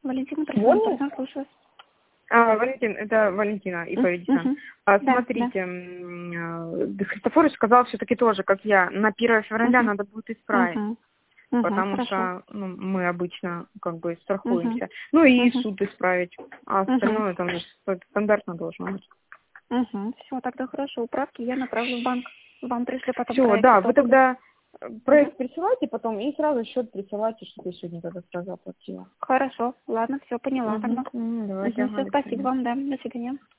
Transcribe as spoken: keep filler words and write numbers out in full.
Валентина, Вон? прошу, слушаю. А, Валентин, это Валентина Иповична. Мгм. А, Да, смотрите, м, э, Христофорович сказал все-таки тоже, как я, на первое февраля Мгм. надо будет исправить, Мгм. Мгм. потому Хорошо. что ну, мы обычно как бы Мгм. страхуемся. Ну и Мгм. суд исправить, а Мгм. остальное там же стандартно должно быть. Угу. Все, тогда хорошо. Управки я направлю в банк. Вам пришли потом Все, проект да, вы итоговый. тогда э, Угу. проект присылайте потом и сразу счет присылайте, чтобы я сегодня тогда сразу оплатила. Хорошо. Ладно, все, поняла тогда. Угу. Давайте, Угу. ага, Все, до спасибо свидания. вам, да. До свидания.